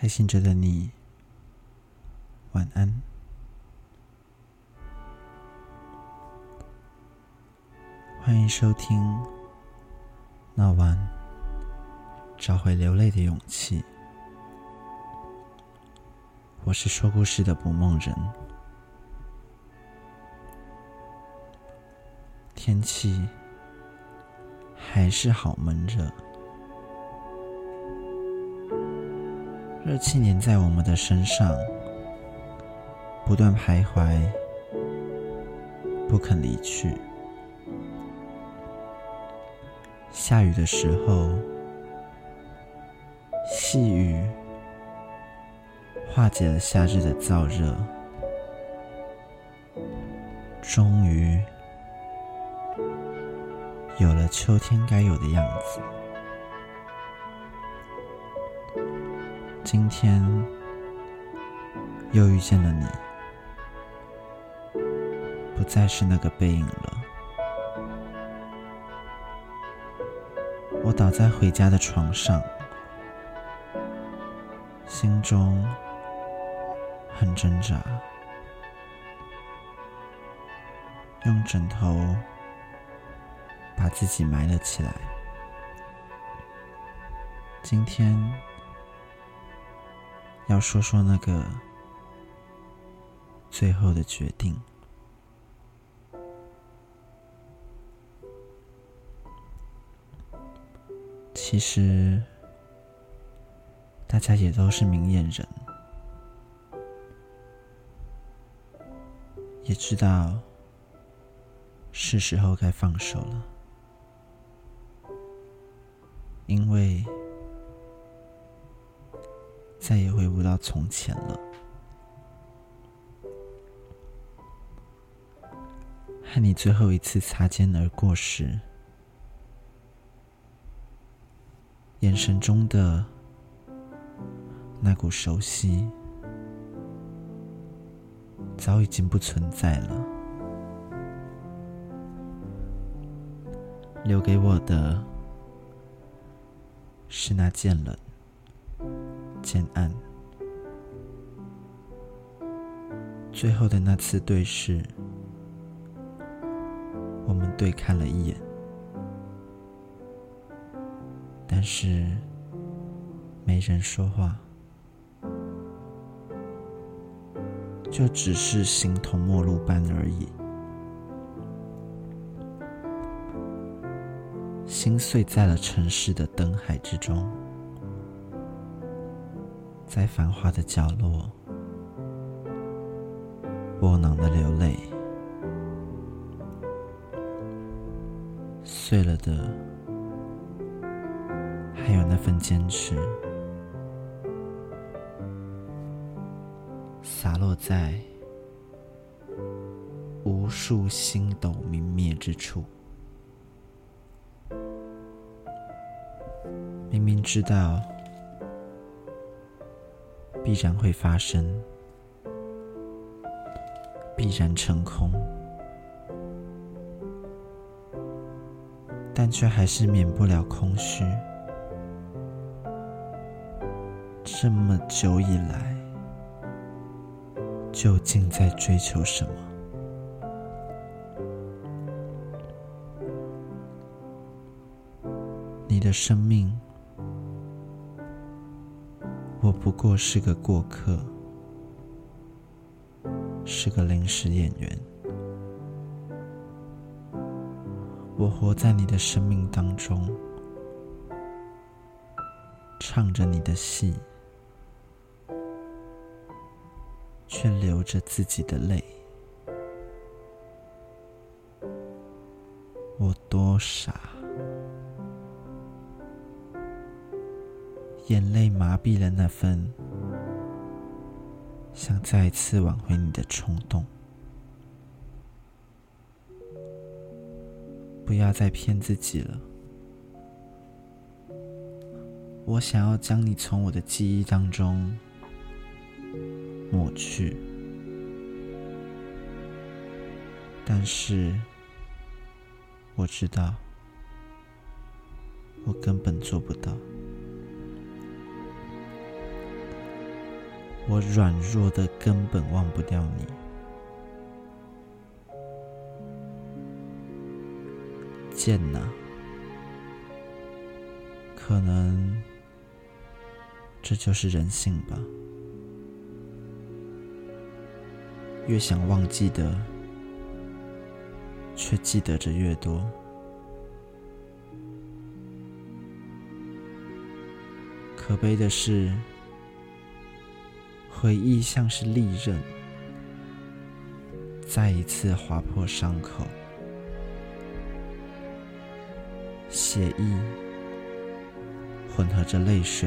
还醒着的你，晚安。欢迎收听闹完找回流泪的勇气。我是说故事的捕梦人。天气还是好闷热，热气黏在我们的身上，不断徘徊，不肯离去。下雨的时候，细雨化解了夏日的燥热，终于有了秋天该有的样子。今天又遇见了你，不再是那个背影了。我倒在回家的床上，心中很挣扎，用枕头把自己埋了起来。今天要说说那个最后的决定。其实大家也都是明眼人，也知道是时候该放手了，因为再也回不到从前了。和你最后一次擦肩而过时，眼神中的那股熟悉早已经不存在了，留给我的是那渐冷渐暗，最后的那次对视，我们对看了一眼，但是没人说话，就只是形同陌路般而已。心碎在了城市的灯海之中，在繁华的角落窝囊的流泪，碎了的还有那份坚持，洒落在无数星斗明灭之处。明明知道必然会发生，必然成空，但却还是免不了空虚。这么久以来，究竟在追求什么？你的生命，我不过是个过客，是个临时演员。我活在你的生命当中，唱着你的戏，却流着自己的泪。我多傻，眼泪麻痹了那份想再一次挽回你的冲动。不要再骗自己了，我想要将你从我的记忆当中抹去，但是我知道我根本做不到。 我软弱的根本忘不掉你。贱啊，可能这就是人性吧。越想忘记的，却记得着越多。可悲的是，回忆像是利刃，再一次划破伤口，血液混合着泪水，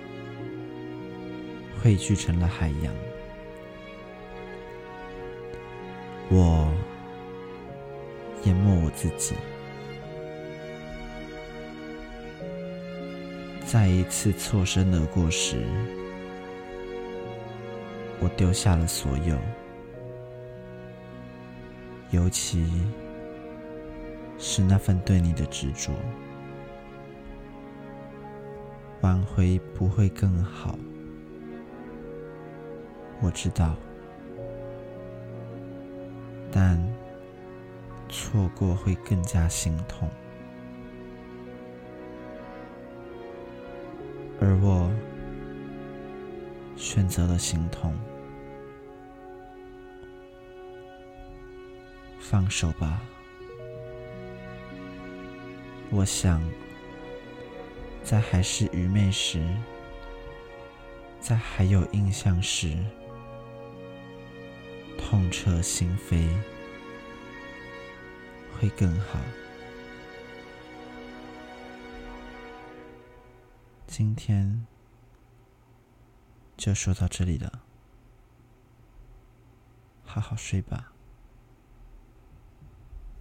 汇聚成了海洋。我淹没我自己，再一次错身而过时，我丢下了所有，尤其是那份对你的执着。挽回不会更好，我知道，但错过会更加心痛。而我选择了心痛。放手吧，我想在还是愚昧时，在还有印象时，痛彻心扉会更好。今天就说到这里了，好好睡吧。